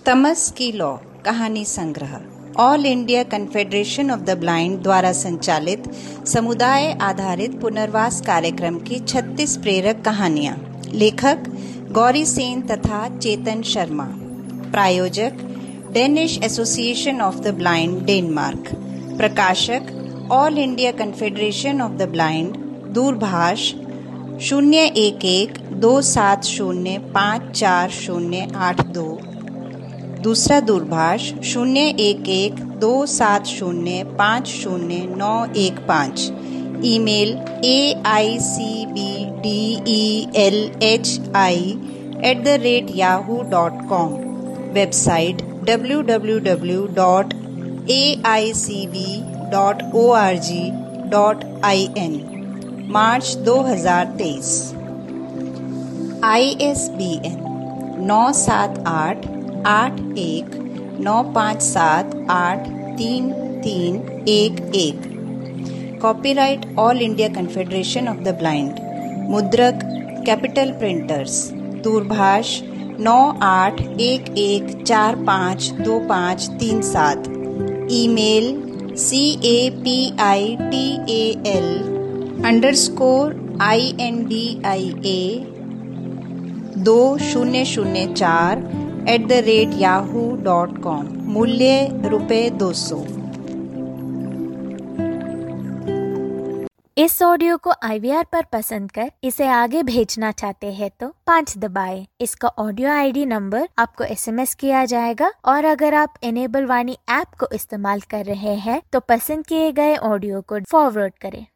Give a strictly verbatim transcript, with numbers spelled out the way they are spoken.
तमस की लॉ कहानी संग्रह all India confederation of the blind द्वारा संचालित समुदाय आधारित पुनर्वास कार्यक्रम की छत्तीस प्रेरक कहानियाँ। लेखक गौरी सेन तथा चेतन शर्मा। प्रायोजक Danish association of the blind Denmark. प्रकाशक all India confederation of the blind दूरभाष शून्य एक एक दो सात शून्य पाँच चार शून्य आठ दो। दूसरा दूरभाष शून्य एक एक दो सात शून्य पाँच शून्य नौ एक पाँच। Email A I C B D E L H I at the rate Yahoo dot com. Website W W W dot A I C B dot O R G dot I N. मार्च दो हजार तेईस। I S B N नौ सात आठ आठ एक नौ पाँच सात आठ तीन तीन एक एक। Copyright all India confederation of the blind. मुद्रक कैपिटल प्रिंटर्स। दूरभाष नौ आठ एक एक चार पाँच दो पाँच तीन सात। Email C A P I T A L underscore I N D I A दो शून्य शून्य चार at the rate Yahoo dot com. मूल्य रुपये दो सौ। इस ऑडियो को आई वी आर पर पसंद कर इसे आगे भेजना चाहते हैं तो पाँच दबाएं। इसका ऑडियो आई डी नंबर आपको एस एम एस किया जाएगा और अगर आप एनेबल वाणी ऐप को इस्तेमाल कर रहे हैं तो पसंद किए गए ऑडियो को फॉरवर्ड करें।